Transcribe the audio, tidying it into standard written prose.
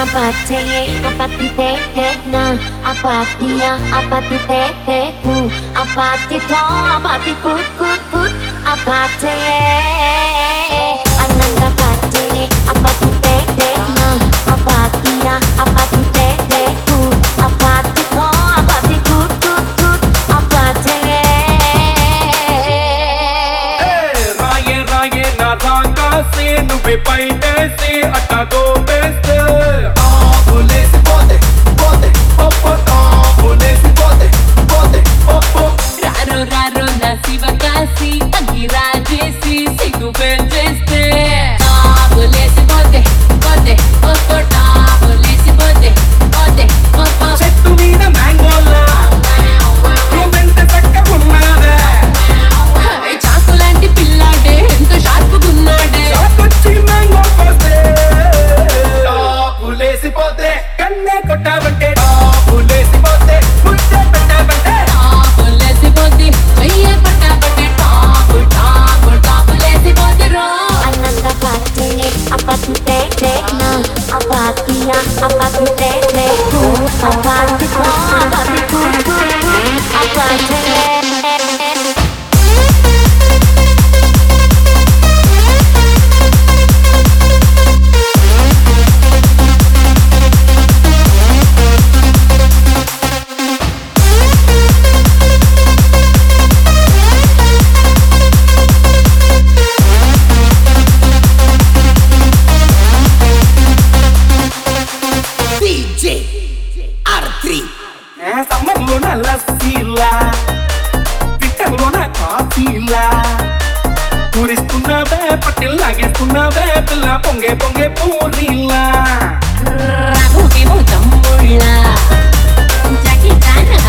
Apa titekna, apa dia, apa titekku, apa tito, apa tikut kut kut, apa te, ananda pate, apa titekna, apa dia, apa titekku, apa tito, apa tikut kut kut, apa te. రాయే రాయే నా రాకాసి నువ్వే పైటేసి అట్టగో best ఆపులేసి పోతే పోతే పొప్పో ఆపులేసి పోతే పోతే పొప్పో రారో రారో నా శివకాశి తగ్గి రాజేసి సిగ్గు పెంచేస్తే టాపులేసి పోతే పోతే పొప్పో టాపులేసి పోతే పోతే పొప్పో చెట్టు మీద మ్యాంగోలా నువ్వెంత చక్కగున్నావే చాకు లాంటి పిల్లాడే ఎంత షార్పుగున్నాడే చాకొచ్చి మ్యాంగో కోస్తే టాపులేసి పోతే కన్నే కొట్టావంటే టాపులేసి పోతే ముద్దే పెట్టావంటే టాపులేసి పోతే చెయ్యే పట్టాపట్టే టాపు టాపు టాపులేసి పోతే రో Ananda pate, apa titekna, apa dia, apa titekku, apa tito, apa tikut kut kut, apa te. సమ్మర్లోన లస్సీలా వింటర్లోన కాఫీలా పూరిస్తున్నావే పట్టిల్ లాగేస్తున్నావే పిల్ల పొంగే పొంగే పూరీలా రాఘుకేమో తమ్ముళ్ళ జాకి చాన్